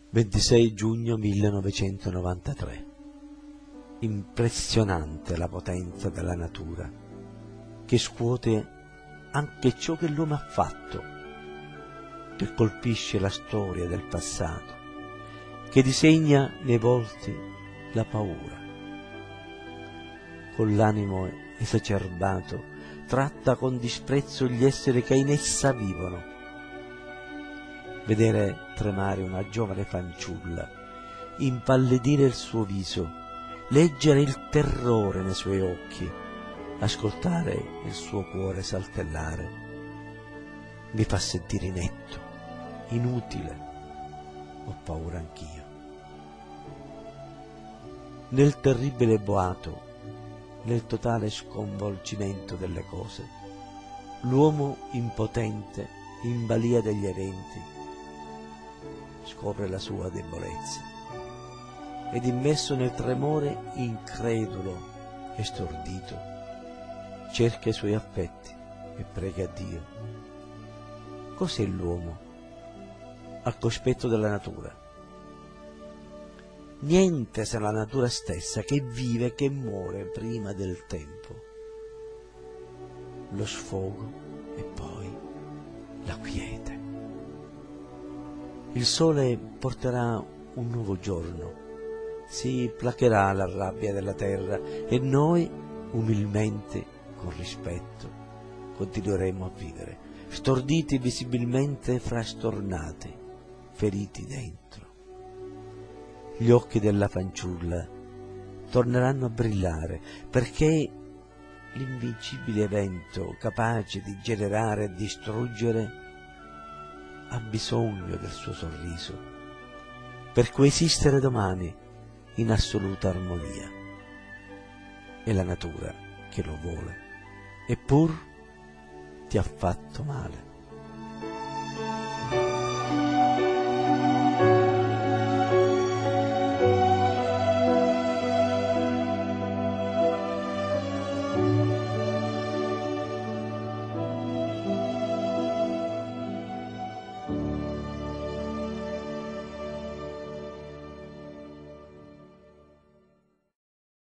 26 giugno 1993. Impressionante la potenza della natura, che scuote anche ciò che l'uomo ha fatto, che colpisce la storia del passato, che disegna nei volti la paura. Con l'animo esacerbato tratta con disprezzo gli esseri che in essa vivono. Vedere tremare una giovane fanciulla, impallidire il suo viso, leggere il terrore nei suoi occhi, ascoltare il suo cuore saltellare, mi fa sentire inetto, inutile. Ho paura anch'io. Nel terribile boato, nel totale sconvolgimento delle cose, l'uomo impotente, in balia degli eventi, scopre la sua debolezza ed immerso nel tremore incredulo e stordito cerca i suoi affetti e prega Dio. Cos'è l'uomo al cospetto della natura? Niente se la natura stessa che vive e che muore prima del tempo. Lo sfogo e poi la quiete. Il sole porterà un nuovo giorno, si placherà la rabbia della terra e noi, umilmente, con rispetto, continueremo a vivere, storditi visibilmente frastornati, feriti dentro. Gli occhi della fanciulla torneranno a brillare perché l'invincibile evento capace di generare e distruggere ha bisogno del suo sorriso per coesistere domani in assoluta armonia. È la natura che lo vuole, eppur ti ha fatto male.